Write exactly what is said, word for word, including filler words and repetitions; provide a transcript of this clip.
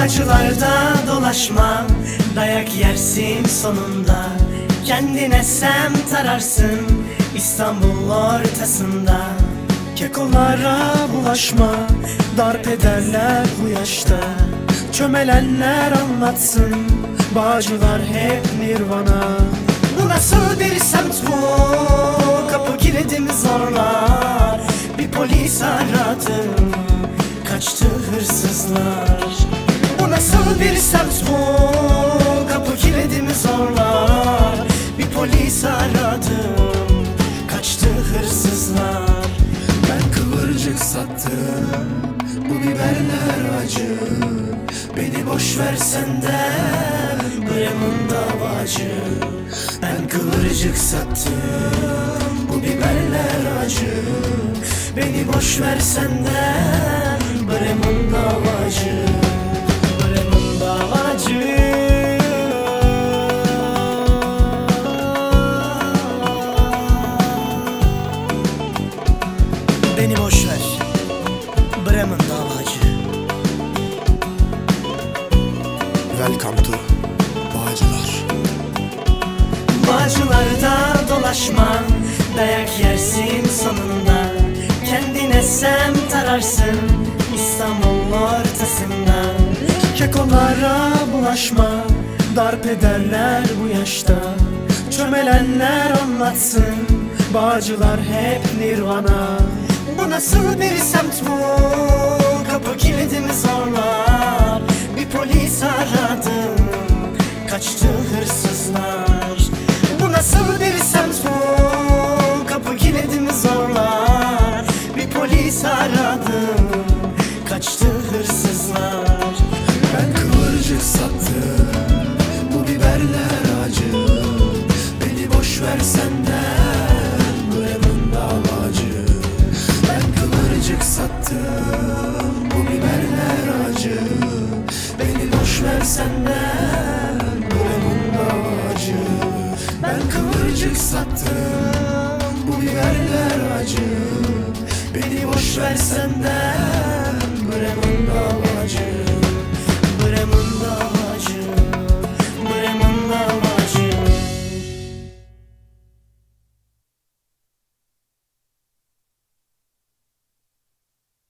Bağcılarda dolaşma, dayak yersin sonunda. Kendine semt ararsın İstanbul ortasında. Kekolara bulaşma, darp ederler bu yaşta. Çömelenler anlatsın, Bağcılar hep nirvana. Bu nasıl bir semt bu, kapı kilidimi zorlar. Bir polis aradım, kaçtı hırsızlar. Bu nasıl bir semt bu, kapı kilidimi zorlar. Bir polis aradım, kaçtı hırsızlar. Ben kıvırcık sattım, bu biberler acı. Beni boş versen de Bremen davacı. Ben kıvırcık sattım, bu biberler acı. Beni boş versen de Bremen davacı. Bremen davacı. Beni boş ver, Bremen davacı. Welcome to Bağcılar. Bağcılarda dolaşma, dayak yersin sonunda. Kendine semt ararsın İstanbul ortasında. Kekolara bulaşma, darp ederler bu yaşta. Çömelenler anlatsın, Bağcılar hep nirvana. Bu nasıl bir semt bu, kapı kilidimi zorlar. Bir polis aradım, kaçtı hırsızlar. Bu nasıl bir semt bu, kapı kilidimi zorlar. Bir polis aradım, kaçtı hırsızlar. Ben kıvırcık sattım, bu biberler acı. Beni boş versen de Bremen davacı. Ben kıvırcık sattım, bu biberler acı. Beni boş versen de Bremen davacı. Ben kıvırcık sattım, bu biberler acı. Beni boş versen de